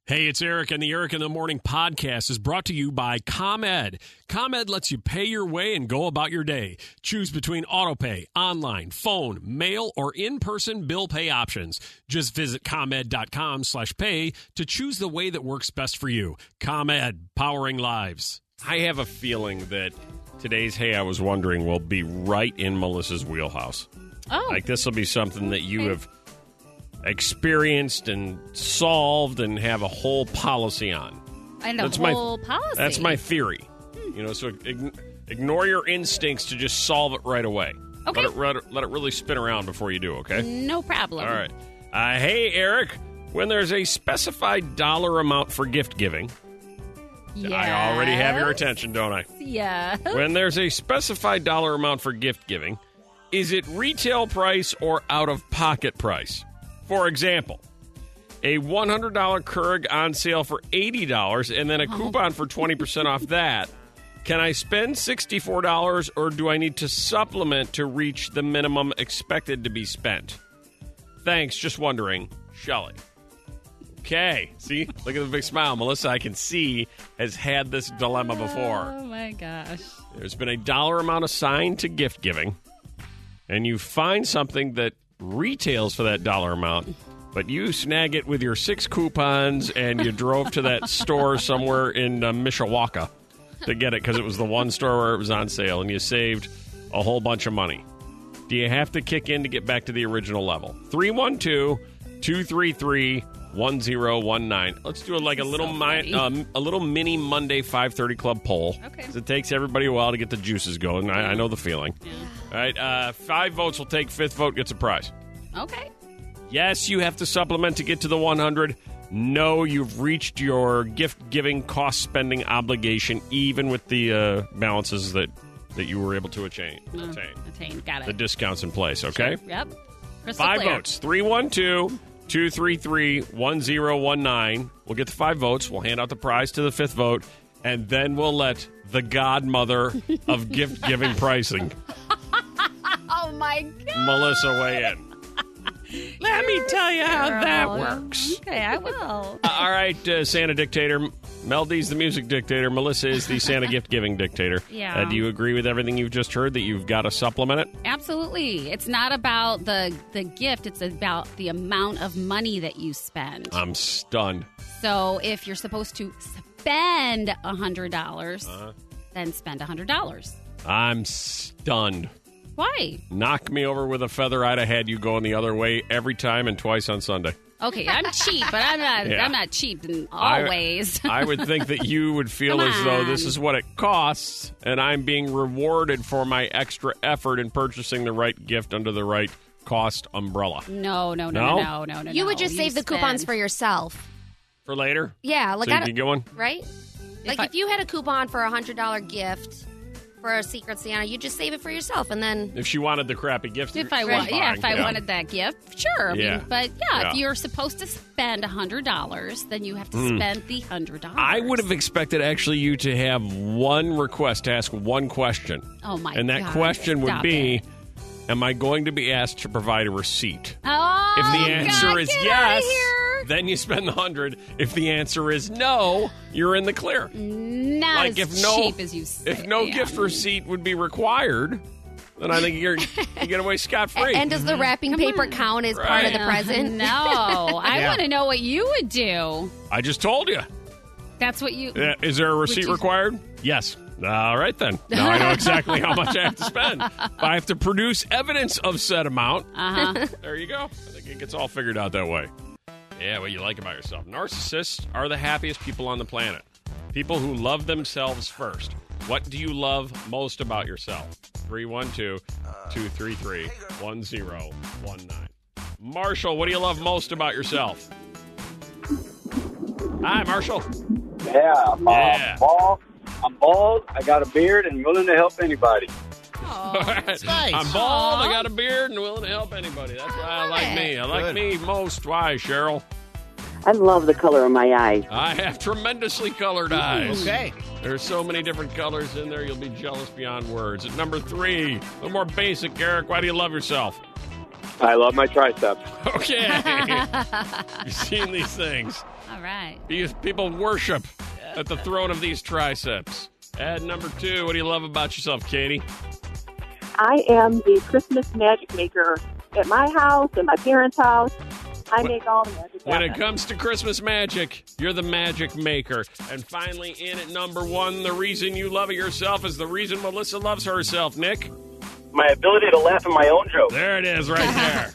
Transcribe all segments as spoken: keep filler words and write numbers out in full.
Hey, it's Eric, and the Eric in the Morning podcast is brought to you by ComEd. ComEd lets you pay your way and go about your day. Choose between autopay, online, phone, mail, or in-person bill pay options. Just visit ComEd.com slash pay to choose the way that works best for you. ComEd, powering lives. I have a feeling that today's Hey, I Was Wondering will be right in Melissa's wheelhouse. Oh. Like, this will be something that you okay. have experienced and solved and have a whole policy on. And a that's whole my, policy. That's my theory. Hmm. You know, so ig- ignore your instincts to just solve it right away. Okay. Let it, let it, let it really spin around before you do, okay? No problem. All right. Uh, hey, Eric, when there's a specified dollar amount for gift giving, yes. I already have your attention, don't I? Yeah. When there's a specified dollar amount for gift giving, is it retail price or out-of-pocket price? For example, a one hundred dollars Keurig on sale for eighty dollars and then a coupon for twenty percent off that. Can I spend sixty-four dollars or do I need to supplement to reach the minimum expected to be spent? Thanks, just wondering. Shelley. Okay, see? Look at the big smile. Melissa, I can see, has had this dilemma before. Oh, my gosh. There's been a dollar amount assigned to gift giving, and you find something that retails for that dollar amount, but you snag it with your six coupons and you drove to that store somewhere in uh, Mishawaka to get it because it was the one store where it was on sale and you saved a whole bunch of money. Do you have to kick in to get back to the original level? three one two, two three three, one zero one nine. Let's do a, like a little so mi- um, a little mini Monday five thirty Club poll. Okay. 'Cause it takes everybody a while to get the juices going. I, I know the feeling. Yeah. All right, uh, five votes will take. Fifth vote gets a prize. Okay. Yes, you have to supplement to get to the one hundred. No, you've reached your gift-giving, cost-spending obligation, even with the uh, balances that, that you were able to attain. Uh, attain. attain. Got it. The discounts in place, okay? Sure. Yep. Crystal Five clear. votes. three one two, two three three, one zero one nine. We'll get the five votes. We'll hand out the prize to the fifth vote, and then we'll let the godmother of gift-giving pricing, Oh, my God. Melissa, weigh in. Let me tell you how that Girl. works. Okay, I will. Uh, all right, uh, Santa Dictator. Mel D's the music dictator. Melissa is the Santa gift-giving dictator. Yeah. Uh, do you agree with everything you've just heard, that you've got to supplement it? Absolutely. It's not about the, the gift. It's about the amount of money that you spend. I'm stunned. So if you're supposed to spend one hundred dollars, Uh-huh. then spend one hundred dollars. I'm stunned. Why? Knock me over with a feather. I'd have had you going the other way every time and twice on Sunday. Okay, I'm cheap, but I'm not. Yeah. I'm not cheap in all I- ways. I would think that you would feel Come as though this on. is what it costs, and I'm being rewarded for my extra effort in purchasing the right gift under the right cost umbrella. no, no, no, No? no, no, no, no. You would just save the coupons spend- for yourself. For later? Yeah, like so you I can don't- get one? right? Like I- if you had a coupon for a hundred dollar gift for a Secret Santa, you just save it for yourself, and then If she wanted the crappy gift. If I it's want, yeah, fine. if I wanted that gift, sure. I Yeah. mean, but yeah, Yeah. if you're supposed to spend a hundred dollars, then you have to spend the hundred dollars. I would have expected actually you to have one request, to ask one question. Oh my! And that God, question would stop be, it. am I going to be asked to provide a receipt? Oh, If the answer God, is get yes, outta here. then you spend the hundred. If the answer is no, you're in the clear. Not Like as if no, cheap as you say. if no yeah. gift receipt would be required, then I think you're you get away scot free. and does the wrapping paper count as part of the Right. present? No, I Yeah. want to know what you would do. I just told you. That's what you. Uh, is there a receipt you- required? Yes. All right, then. Now I know exactly how much I have to spend. But I have to produce evidence of said amount. Uh huh. There you go. I think it gets all figured out that way. Yeah, what you like about yourself. Narcissists are the happiest people on the planet. People who love themselves first. What do you love most about yourself? three one two, two three three, one zero one nine. Marshall, what do you love most about yourself? Hi, Marshall. Yeah, I'm, uh, Yeah. bald. I'm bald. I got a beard and willing to help anybody. Nice. I'm bald, I got a beard, and willing to help anybody. That's why I like me. I like Good. me most. Why, Cheryl? I love the color of my eyes. I have tremendously colored eyes. Okay. There's so many different colors in there, you'll be jealous beyond words. At number three, a little more basic, Eric. Why do you love yourself? I love my triceps. Okay. You've seen these things. All right. These people worship at the throne of these triceps. And number two, what do you love about yourself, Katie? I am the Christmas magic maker at my house, at my parents' house. I make all the magic When it happen. comes to Christmas magic, you're the magic maker. And finally, in at number one, the reason you love it yourself is the reason Melissa loves herself. Nick? My ability to laugh at my own jokes. There it is right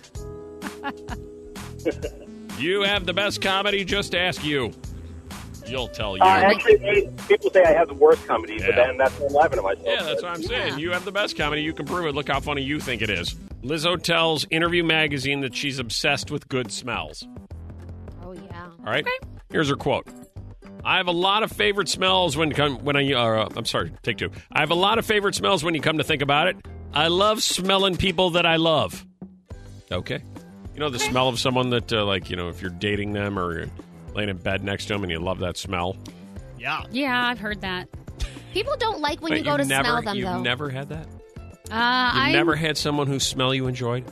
there. You have the best comedy, just ask you. You'll tell you. Uh, actually, they, people say I have the worst comedy, Yeah. but then that's what I'm laughing at myself. Yeah, that's what I'm saying. You have the best comedy. You can prove it. Look how funny you think it is. Lizzo tells Interview Magazine that she's obsessed with good smells. Oh, yeah. All right? Here's her quote. I have a lot of favorite smells when come when I uh, I'm sorry, take two. I have a lot of favorite smells when you come to think about it. I love smelling people that I love. Okay. You know the smell of someone that uh, like, you know, if you're dating them or you're laying in bed next to them and you love that smell. Yeah. Yeah, I've heard that. People don't like when Wait, you go to you've never, smell them, You've though. never had that? Uh, You've I never had someone whose smell you enjoyed?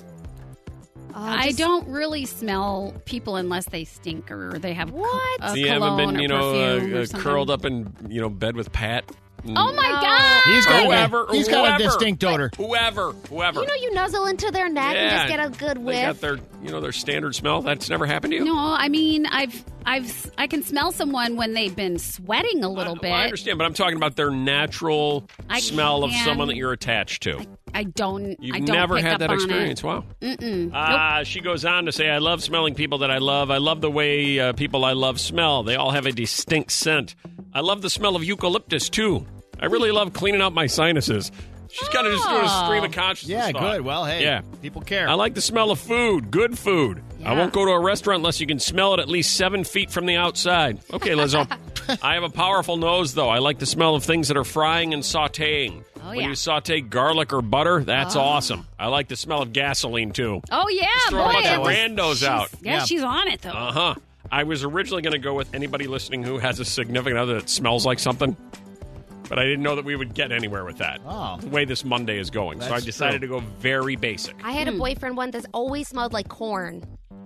Uh, I just- don't really smell people unless they stink or they have What? A you cologne haven't been, or you know, perfume uh, or uh, something. curled up in, you know, bed with Pat? Oh my No. god! He's got, Whoever, a, he's got whoever. a distinct odor. Whoever, whoever. You know, you nuzzle into their neck and just get a good They whiff. got their, you know, their standard smell. That's never happened to you? No, I mean I've I've I can smell someone when they've been sweating a little I, bit. well, I understand, but I'm talking about their natural I smell of can- someone that you're attached to. I, I don't. You've I don't never pick had up that on experience. Wow. It. Mm-mm. Uh, She goes on to say, I love smelling people that I love. I love the way uh, people I love smell. They all have a distinct scent. I love the smell of eucalyptus, too. I really love cleaning out my sinuses. She's kind of just doing a stream of consciousness. Yeah, thought. good. Well, hey, Yeah. people care. I like the smell of food, good food. I Yeah. won't go to a restaurant unless you can smell it at least seven feet from the outside. Okay, Lizzo. I have a powerful nose, though. I like the smell of things that are frying and sautéing. Oh, when yeah. you saute garlic or butter, that's awesome. I like the smell of gasoline, too. Oh yeah, Throw boy. a bunch of it was- randos she's- out. Yeah, Yeah. she's on it though. Uh-huh. I was originally going to go with anybody listening who has a significant other that smells like something, but I didn't know that we would get anywhere with that. Oh. The way this Monday is going. so I That's decided true. to go very basic. I had a boyfriend once that always smelled like corn.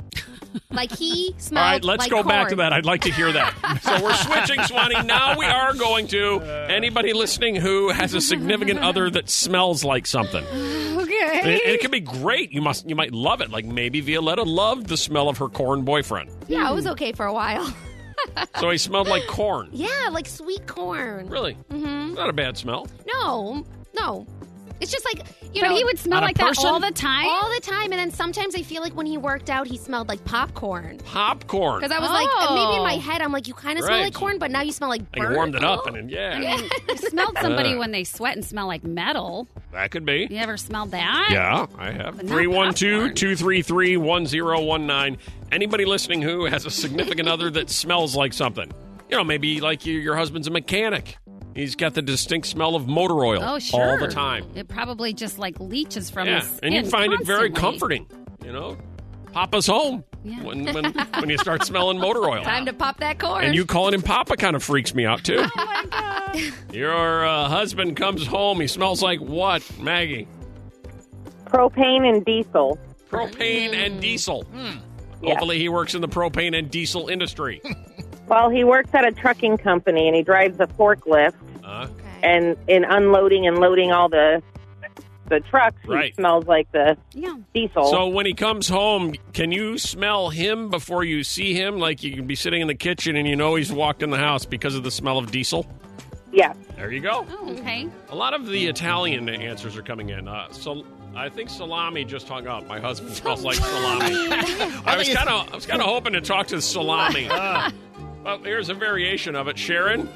Like he All smelled right, let's like go back corn. to that. I'd like to hear that. So we're switching, Swanee. Now we are going to anybody listening who has a significant other that smells like something. Okay. And it, and it can be great. You must, you might love it. Like maybe Violetta loved the smell of her corn boyfriend. Yeah, it was okay for a while. So he smelled like corn. Yeah, like sweet corn. Really? Mm-hmm. Not a bad smell. No, no. It's just like, you But know. he would smell on a like that person? all the time. all the time, and then sometimes I feel like when he worked out, he smelled like popcorn. Popcorn. Because I was Oh. like, maybe in my head, I'm like, you kind of smell Right. like corn, but now you smell like Like burnt. you warmed it up, and Oh. then, yeah, I mean, you smelled somebody Uh. when they sweat and smell like metal. that could be. You ever smelled that? Yeah, I have. But not three one two, popcorn. two three three, one zero one nine. Anybody listening who has a significant other that smells like something. You know, maybe like you, your husband's a mechanic. He's got the distinct smell of motor oil Oh, sure. all the time. It probably just like leaches from Yeah, his skin and you find it very constantly. comforting. You know, Papa's home Yeah. when, when when you start smelling motor oil. Time to pop that corn. And you calling him Papa kind of freaks me out too. Oh my god. Your uh, husband comes home. He smells like what, Maggie? Propane and diesel. Propane Mm. and diesel. Hmm. Hopefully, he works in the propane and diesel industry. Well, he works at a trucking company and he drives a forklift. Uh, Okay. And in unloading and loading all the the trucks, Right. he smells like the Yeah. diesel. so when he comes home, can you smell him before you see him? Like you can be sitting in the kitchen and you know he's walked in the house because of the smell of diesel? yeah. There you go. Oh, okay. A lot of the Italian answers are coming in. Uh, so I think salami just hung up. My husband smells like salami. I was think kind of I was kind of hoping to talk to salami. Well, here's a variation of it. Sharon,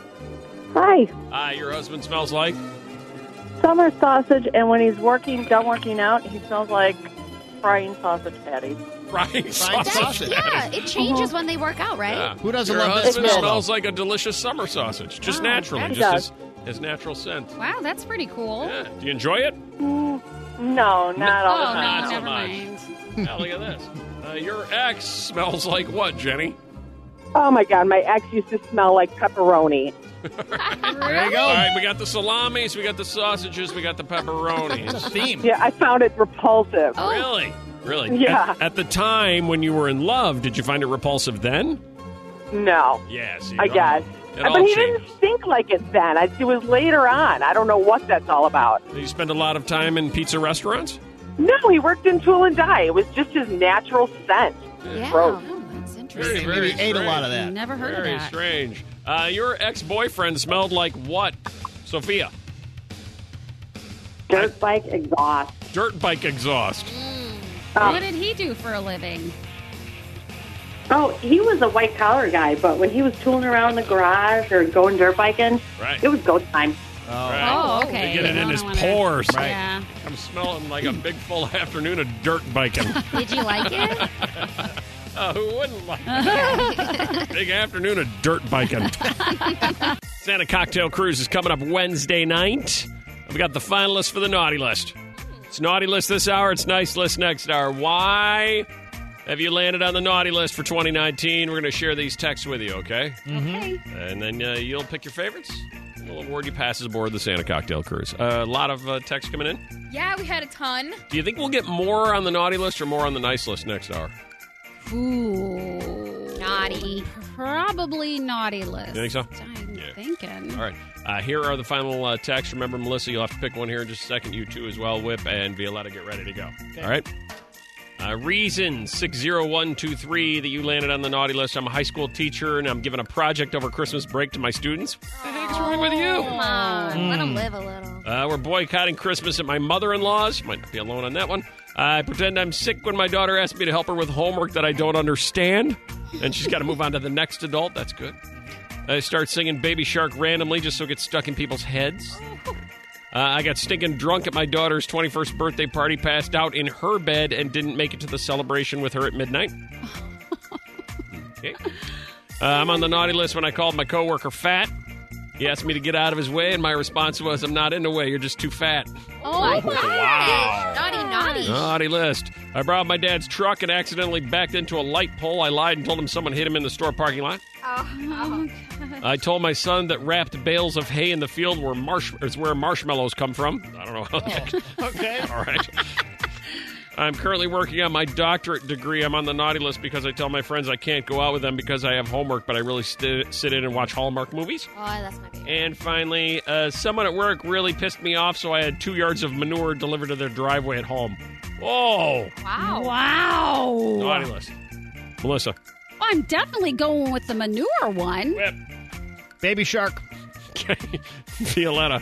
Hi. uh, your husband smells like? Summer sausage, and when he's working, done working out, he smells like frying sausage patties. Frying sausage. That's, sausage. yeah, it changes when they work out, right? Yeah. Who doesn't Your love that husband smell, smells though? like a delicious summer sausage, just Oh, naturally, that just does. his, his natural scent. Wow, that's pretty cool. Yeah. Do you enjoy it? No, not all the Oh, time. Not no, so never much. mind. Now look at this. Uh, your ex smells like what, Jenny? Oh my God, my ex used to smell like pepperoni. There you All go. right, we got the salamis, we got the sausages, we got the It's a pepperonis. theme. Yeah, I found it repulsive. Oh. Really? Really? Yeah. At, at the time when you were in love, did you find it repulsive then? No, Yeah, see, I it all- guess. It But all he changed. didn't think like it then. I, it was later on. I don't know what that's all about. Did you spend a lot of time in pizza restaurants? No, he worked in tool and die. It was just his natural scent. Yeah. Gross. Oh, that's Very, interesting. very Maybe ate a lot of strange. that. Never heard Very of that. strange. Uh, your ex-boyfriend smelled like what, Sophia? Dirt bike exhaust. Dirt bike exhaust. What did he do for a living? Oh, he was a white collar guy, but when he was tooling around the garage or going dirt biking, Right. it was go time. Oh. Right. Oh, okay. They get it I in don't his wanna- pores. Right. Yeah. I'm smelling like a big full afternoon of dirt biking. Did you like it? Uh, who wouldn't like it? Big afternoon of dirt biking. Santa Cocktail Cruise is coming up Wednesday night. We've got the finalists for the Naughty List. It's Naughty List this hour. It's Nice List next hour. Why have you landed on the Naughty List for twenty nineteen? We're going to share these texts with you, okay? Okay. And then uh, you'll pick your favorites. We'll award you passes aboard the Santa Cocktail Cruise. Uh, a lot of uh, texts coming in. Yeah, we had a ton. Do you think we'll get more on the Naughty List or more on the Nice List next hour? Ooh. Naughty. Probably naughty list. You think so? I'm Yeah. thinking. All right. Uh, here are the final uh, texts. Remember, Melissa, you'll have to pick one here in just a second. You two as well. Whip and Violetta, get ready to go. All right. Uh, reason six zero one two three that you landed on the Naughty List. I'm a high school teacher, and I'm giving a project over Christmas break to my students. What the heck's wrong with you? Come on. Let him live a little. Uh, we're boycotting Christmas at my mother-in-law's. Might not be alone on that one. I pretend I'm sick when my daughter asks me to help her with homework that I don't understand, and she's got to move on to the next adult. That's good. I start singing Baby Shark randomly just so it gets stuck in people's heads. Uh, I got stinking drunk at my daughter's twenty-first birthday party, passed out in her bed, and didn't make it to the celebration with her at midnight. Okay. Uh, I'm on the Naughty List when I called my coworker fat. He asked me to get out of his way, and my response was, I'm not in the way, you're just too fat. Oh, my Wow. Naughty, naughty. Naughty List. I borrowed my dad's truck and accidentally backed into a light pole. I lied and told him someone hit him in the store parking lot. Oh, I told my son that wrapped bales of hay in the field were marsh- is where marshmallows come from. I don't know how that... Okay. All right. I'm currently working on my doctorate degree. I'm on the Naughty List because I tell my friends I can't go out with them because I have homework, but I really st- sit in and watch Hallmark movies. oh, that's my favorite. And finally, uh, someone at work really pissed me off, so I had two yards of manure delivered to their driveway at home. Oh, Wow. Wow. Naughty List. Melissa. I'm definitely going with the manure one. Whip. Baby Shark. Okay. Violetta.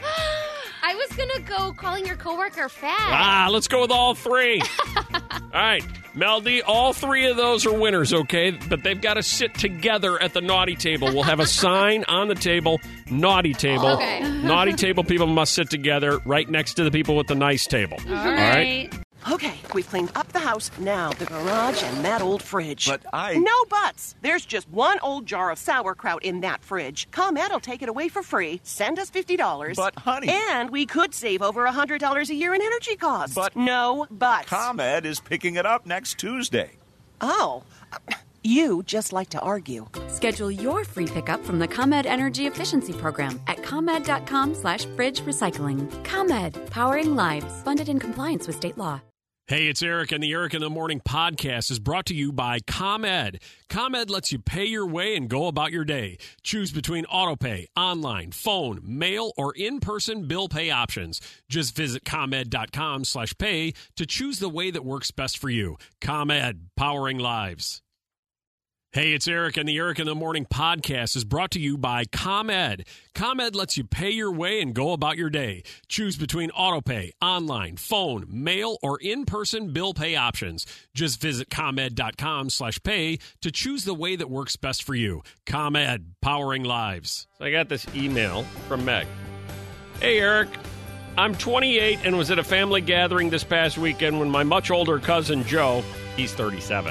I was going to go calling your coworker fat. Ah, let's go with all three. All right. Mel D, all three of those are winners, okay? But they've got to sit together at the naughty table. We'll have a sign on the table, naughty table. Okay. Naughty table people must sit together right next to the people with the nice table. All right. right. Okay, we've cleaned up the house, now the garage and that old fridge. But I... No buts! There's just one old jar of sauerkraut in that fridge. ComEd will take it away for free. Send us fifty dollars. But, honey... And we could save over one hundred dollars a year in energy costs. But... No buts. ComEd is picking it up next Tuesday. Oh. You just like to argue. Schedule your free pickup from the ComEd Energy Efficiency Program at ComEd.com slash fridge recycling. ComEd, powering lives. Funded in compliance with state law. Hey, it's Eric, and the Eric in the Morning podcast is brought to you by ComEd. ComEd lets you pay your way and go about your day. Choose between autopay, online, phone, mail, or in-person bill pay options. Just visit ComEd.com slash pay to choose the way that works best for you. ComEd, powering lives. Hey, it's Eric, and the Eric in the Morning podcast is brought to you by ComEd. ComEd lets you pay your way and go about your day. Choose between autopay, online, phone, mail, or in-person bill pay options. Just visit ComEd.com slash pay to choose the way that works best for you. ComEd, powering lives. So I got this email from Meg. Hey, Eric. I'm twenty-eight and was at a family gathering this past weekend when my much older cousin Joe, he's thirty-seven,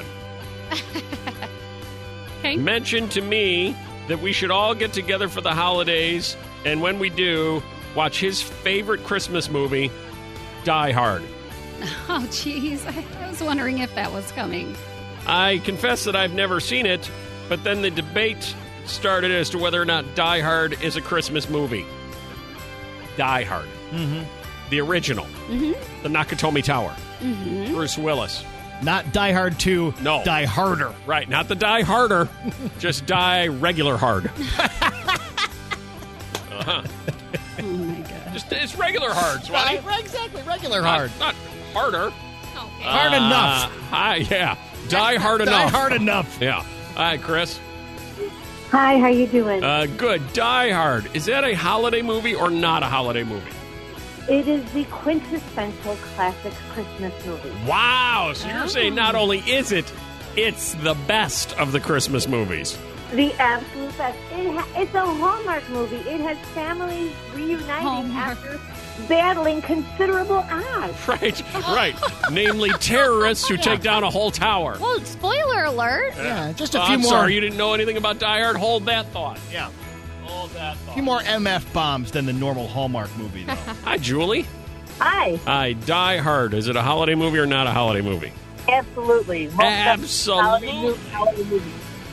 Okay. mentioned to me that we should all get together for the holidays, and when we do, watch his favorite Christmas movie, Die Hard. Oh, jeez. I, I was wondering if that was coming. I confess that I've never seen it, but then the debate started as to whether or not Die Hard is a Christmas movie. Die Hard. Mm-hmm. The original. Mm-hmm. The Nakatomi Tower. Mm-hmm. Bruce Willis. Not Die Hard two. No. Die Harder. Right, not the Die Harder. Just die regular hard. Uh-huh. Oh, my God. Just It's regular hard, Swati. Right, exactly. Regular Not- hard. Not harder. Okay. Hard Uh, enough. Hi, yeah. Die hard Die enough. Hard enough. Yeah. Hi, Chris. Hi, how you doing? Uh, good. Die Hard. Is that a holiday movie or not a holiday movie? It is the quintessential classic Christmas movie. Wow. So you're saying not only is it, it's the best of the Christmas movies. The absolute best. It ha- it's a Hallmark movie. It has families reuniting Hallmark. after battling considerable odds. Right, right. Namely terrorists who take down a whole tower. Well, spoiler alert. Yeah, just a Oh, few I'm more. sorry, you didn't know anything about Die Hard? Hold that thought. Yeah. Hold that A thought. few more M F bombs than the normal Hallmark movie, though. Hi, Julie. Hi. Hi, Die Hard. Is it a holiday movie or not a holiday movie? Absolutely. Most Absolutely. Holiday movie, holiday movie.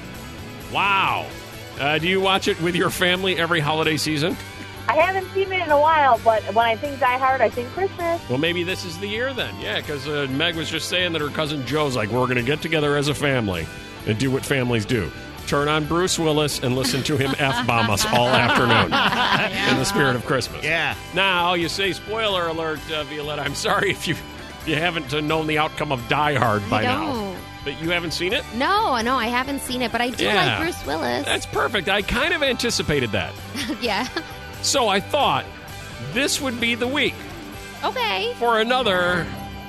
Wow. Uh, do you watch it with your family every holiday season? I haven't seen it in a while, but when I think Die Hard, I think Christmas. Well, maybe this is the year then. Yeah, because uh, Meg was just saying that her cousin Joe's like, we're going to get together as a family and do what families do. Turn on Bruce Willis and listen to him F-bomb us all afternoon in the spirit of Christmas. Yeah. Now, you say, spoiler alert, uh, Violetta, I'm sorry if you, you haven't uh, known the outcome of Die Hard by I now. don't. But you haven't seen it? No, no, I haven't seen it, but I do Yeah. like Bruce Willis. That's perfect. I kind of anticipated that. yeah. So I thought this would be the week Okay. for another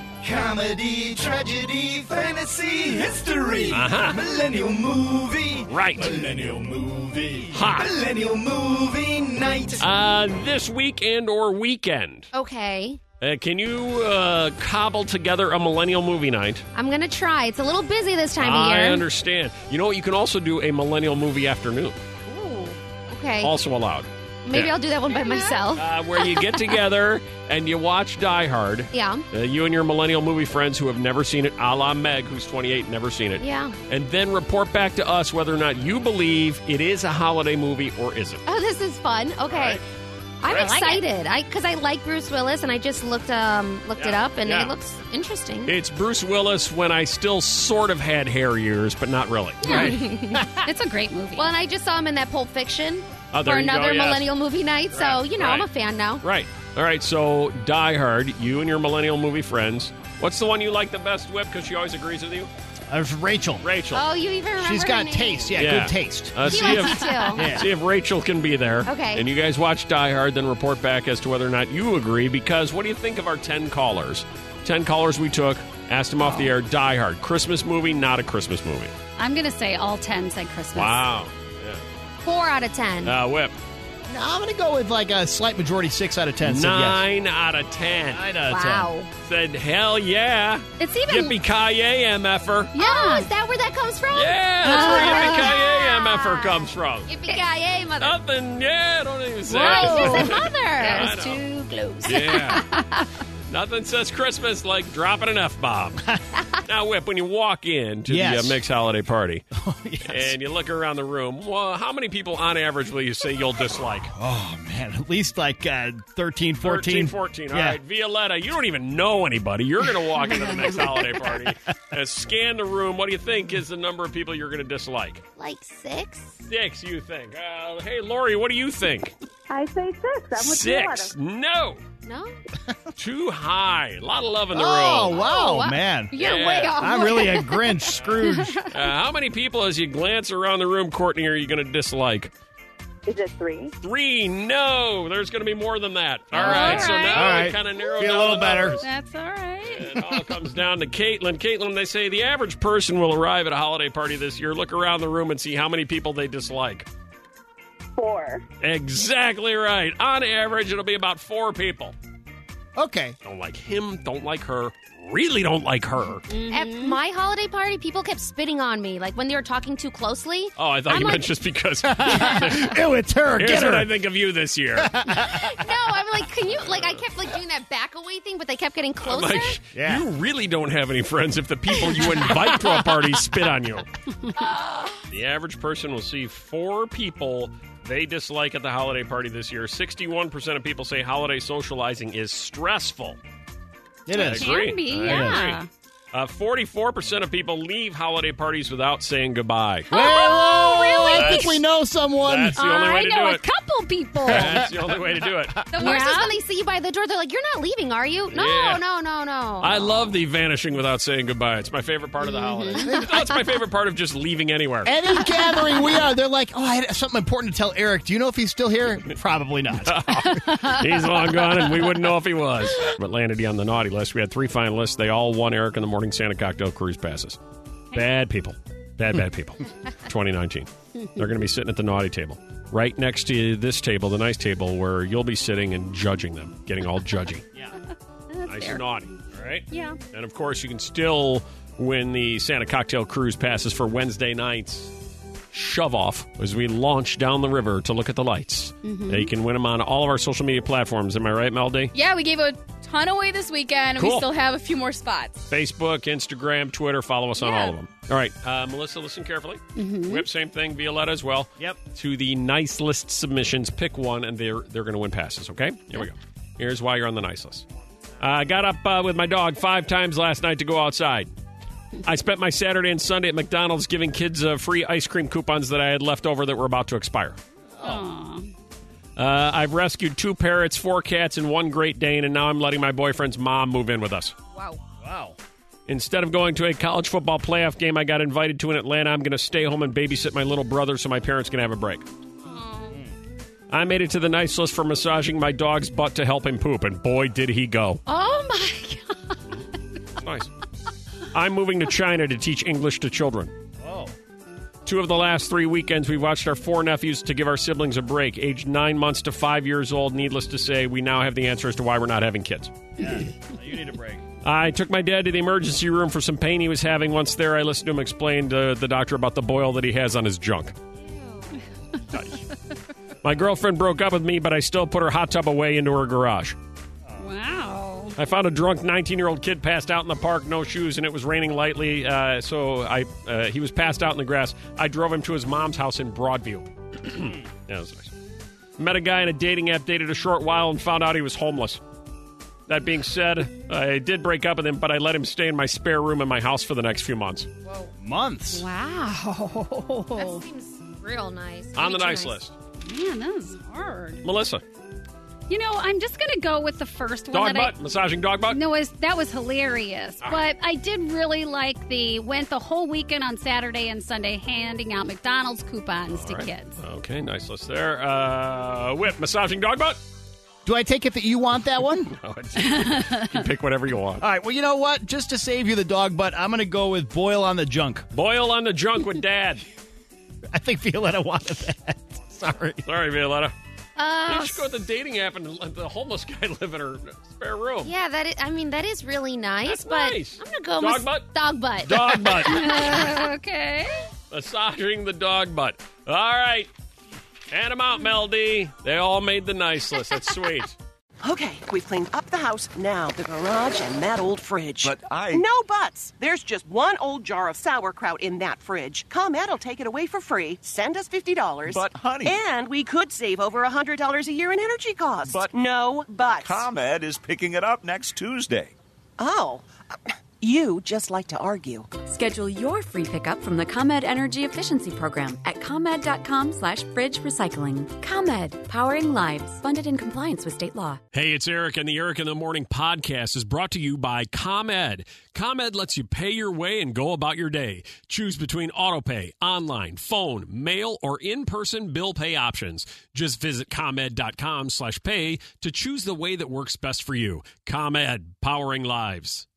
Comedy, tragedy, fantasy, history. Uh-huh. Millennial movie. Right. Millennial movie. Hot. Millennial movie night. Uh, this week and or weekend. Okay. Uh, can you uh, cobble together a millennial movie night? I'm going to try. It's a little busy this time of I year. understand. You know what? You can also do a millennial movie afternoon. Ooh. Okay. Also allowed. Maybe Yeah. I'll do that one by myself. Uh, where you get together and you watch Die Hard. Yeah. Uh, you and your millennial movie friends who have never seen it, a la Meg, who's twenty-eight, never seen it. Yeah. And then report back to us whether or not you believe it is a holiday movie or isn't. Oh, this is fun. Okay. Right. I'm I like excited. I because I like Bruce Willis, and I just looked um looked it Yeah, up, and yeah. it looks interesting. It's Bruce Willis when I still sort of had hair years, but not really. It's a great movie. Well, and I just saw him in that Pulp Fiction Oh, there for you go, another yes. millennial movie night. So Right, you know, I'm a right. fan now. Right. All right, so Die Hard, you and your millennial movie friends. What's the one you like the best, Whip? Because she always agrees with you? Uh, it's Rachel. Rachel. Oh, you even remember She's her got name. taste. Yeah, Yeah. good taste. Uh, He see, likes if, you too. Yeah. see if Rachel can be there. Okay. And you guys watch Die Hard, then report back as to whether or not you agree. Because what do you think of our ten callers? ten callers we took, asked them off the air, Die Hard. Christmas movie, not a Christmas movie. I'm going to say all ten said Christmas. Wow. Four out of ten. Yeah. Uh, Whip. No, I'm going to go with like a slight majority, six out of ten. said yes. Nine out of ten. Nine out of Wow. Said, hell yeah. It's even. Yippee-ki-yay, M F R. Yeah. Oh, is that where that comes from? Yeah, that's where Yippee-ki-yay, M F R comes from. Yippee-ki-yay, mother. Nothing, yeah, don't even say Why? it. She said mother. Yeah, I It's know. too close. Yeah. Nothing says Christmas like dropping an F-bomb. Now, Whip, when you walk in to Yes. the uh, Mix Holiday Party yes. and you look around the room, well, how many people on average will you say you'll dislike? Oh, man. At least like uh, thirteen, fourteen. thirteen, fourteen. All Yeah. right, Violetta, you don't even know anybody. You're going to walk into the Mix Holiday Party and scan the room. What do you think is the number of people you're going to dislike? Like six? Six, you think. Uh, hey, Lori, what do you think? I say six. I'm with Six. Violetta. No. No? Too high. A lot of love in the Oh, room. wow, Oh, wow. man. You're Yeah. way off. I'm really a Grinch, Scrooge. Uh, how many people, as you glance around the room, Courtney, are you going to dislike? Is it three? Three. No. There's going to be more than that. All All right. So right. now All we right. kind of narrow Feel a down little the better. numbers. That's all right. It all comes down to Caitlin. Caitlin, they say the average person will arrive at a holiday party this year. Look around the room and see how many people they dislike. Four. Exactly right. On average, it'll be about four people. Okay. Don't like him, don't like her, really don't like her. At my holiday party, people kept spitting on me, like when they were talking too closely. Oh, I thought I'm you like- meant just because. Ew, it's her. Here's Get her. what I think of you this year. No, I'm like, can you, like, I kept, like, doing that back away thing, but they kept getting I'm closer. like, Yeah. you really don't have any friends if the people you invite to a party spit on you. The average person will see four people they dislike at the holiday party this year. sixty-one percent of people say holiday socializing is stressful. It I is. agree. Can be, I yeah. agree. Uh, forty-four percent of people leave holiday parties without saying goodbye. Oh, really? I think we know someone. That's the only way I to know do a it. couple people. That's the only way to do it. The worst is when they see you by the door. They're like, "You're not leaving, are you?" No, Yeah. no, no, no. I love the vanishing without saying goodbye. It's my favorite part of the holidays. That's my favorite part of just leaving anywhere. Any gathering we are, they're like, oh, I had something important to tell Eric. Do you know if he's still here? Probably not. He's long gone, and we wouldn't know if he was. But landed he on the naughty list. We had three finalists. They all won Eric in the Morning Santa Cocktail Cruise passes. Bad people. Bad, bad people. twenty nineteen. They're going to be sitting at the naughty table. Right next to this table, the nice table, where you'll be sitting and judging them, getting all judgy. Yeah. Nice and naughty. All right? Yeah. And, of course, you can still win the Santa Cocktail Cruise passes for Wednesday night's shove-off as we launch down the river to look at the lights. Mhm. Uh, you can win them on all of our social media platforms. Am I right, Melody? Yeah, we gave a ton away this weekend, and Cool. we still have a few more spots. Facebook, Instagram, Twitter. Follow us on Yeah. all of them. All right, uh, Melissa, listen carefully. Mhm. Whip, same thing. Violetta as well. Yep. To the nice list submissions, pick one, and they're they're going to win passes. Okay, here we go. Here's why you're on the nice list. I uh, got up uh, with my dog five times last night to go outside. I spent my Saturday and Sunday at McDonald's giving kids uh, free ice cream coupons that I had left over that were about to expire. Aw. Uh, I've rescued two parrots, four cats, and one Great Dane, and now I'm letting my boyfriend's mom move in with us. Wow. Wow. Instead of going to a college football playoff game I got invited to in Atlanta, I'm going to stay home and babysit my little brother so my parents can have a break. I made it to the nice list for massaging my dog's butt to help him poop, and boy, did he go. Oh, my God. It's nice. I'm moving to China to teach English to children. Oh. Two of the last three weekends, we've watched our four nephews to give our siblings a break. Aged nine months to five years old, needless to say, we now have the answer as to why we're not having kids. Yeah. You need a break. I took my dad to the emergency room for some pain he was having. Once there, I listened to him explain to the doctor about the boil that he has on his junk. My girlfriend broke up with me, but I still put her hot tub away into her garage. Wow. I found a drunk nineteen-year-old kid passed out in the park, no shoes, and it was raining lightly, uh, so I uh, he was passed out in the grass. I drove him to his mom's house in Broadview. Yeah, that was nice. Met a guy in a dating app, dated a short while, and found out he was homeless. That being said, I did break up with him, but I let him stay in my spare room in my house for the next few months. Whoa. Months. Wow. That seems real nice. On the Way too nice list. Man, that was hard. Melissa. You know, I'm just going to go with the first one. Dog that butt? I, Massaging dog butt? No, it was, that was hilarious. Ah. But I did really like the, went the whole weekend on Saturday and Sunday handing out McDonald's coupons All to right. kids. Okay, nice list there. Uh, Whip, massaging dog butt? Do I take it that you want that one? No, it's, you can pick whatever you want. All right, well, you know what? Just to save you the dog butt, I'm going to go with boil on the junk. Boil on the junk with Dad. I think Violetta wanted that. Sorry. Sorry, Violetta. Uh, You should go with the dating app and let the homeless guy live in her spare room. yeah, that is, I mean, that is really nice, That's but nice. I'm going to go Dog with butt? dog butt. Dog butt. Okay. Massaging the dog butt. All right. Hand them out, Mel D. They all made the nice list. That's sweet. Okay, we've cleaned up the house, now the garage and that old fridge. But I... No buts! There's just one old jar of sauerkraut in that fridge. ComEd will take it away for free. Send us fifty dollars. But, honey... And we could save over one hundred dollars a year in energy costs. But... No buts. ComEd is picking it up next Tuesday. Oh. You just like to argue. Schedule your free pickup from the ComEd Energy Efficiency Program at ComEd.com slash fridge recycling. ComEd, powering lives. Funded in compliance with state law. Hey, it's Eric, and the Eric in the Morning podcast is brought to you by ComEd. ComEd lets you pay your way and go about your day. Choose between autopay, online, phone, mail, or in-person bill pay options. Just visit ComEd.com slash pay to choose the way that works best for you. ComEd, powering lives.